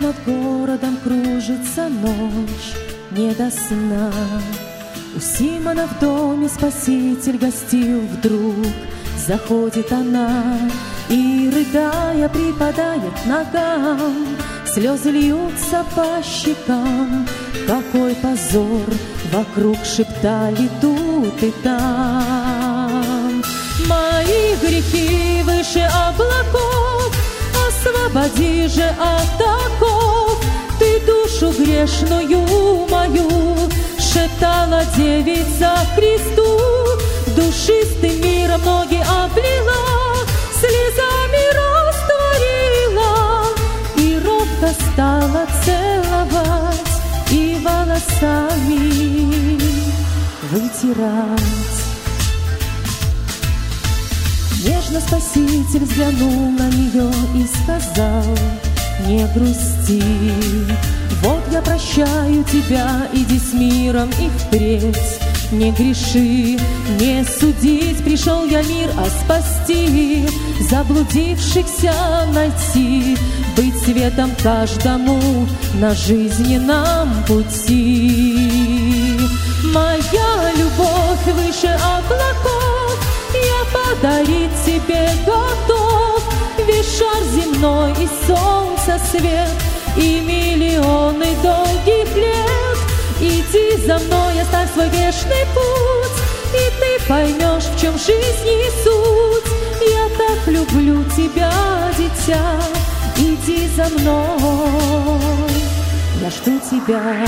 над городом кружится ночь, не до сна. У Симона в доме Спаситель гостил вдруг. Заходит она и, рыдая, припадает к ногам. Слезы льются по щекам. Какой позор! Вокруг шептали тут и там. Мои грехи выше облаков, освободи же от оков. Ты душу грешную мою шептала девица Христу. Душистым миром ноги облила, слезами растворила, и робко стала целовать и волосами вытирать. Нежно Спаситель взглянул на нее и сказал: не грусти, вот я прощаю тебя, иди с миром и впредь не греши. Не судить пришел я мир, а спасти, заблудившихся найти, быть светом каждому на жизненном пути. Моя любовь выше облаков, я подарить тебе готов. Весь шар земной и солнца свет, и миллионы долгих лет. Иди за мной, оставь свой грешный путь, и ты поймешь, в чем жизнь и суть. Я так люблю тебя, дитя, иди за мной, я жду тебя.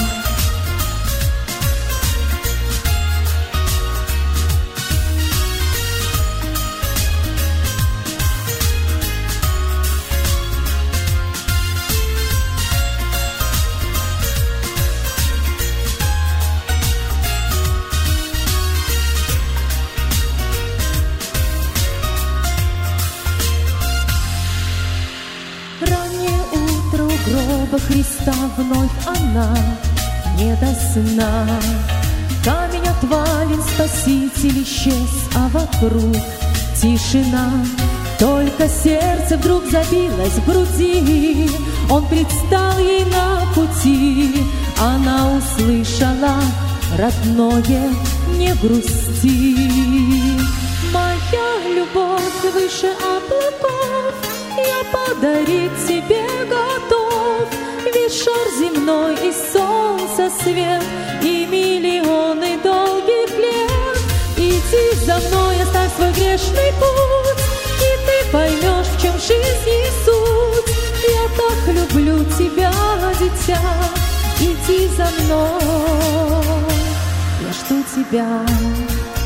Раннее утро у гроба Христа, вновь она не до сна. Камень отвален, Спаситель исчез, а вокруг тишина. Только сердце вдруг забилось в груди, он предстал ей на пути. Она услышала родное: не грусти. Моя любовь выше облаков, я подарить тебе готов. Весь шар земной и солнца свет, и миллионы долгих лет. Иди за мной, оставь свой грешный путь, и ты поймешь, в чем жизнь и суть. Я так люблю тебя, дитя, иди за мной, я жду тебя.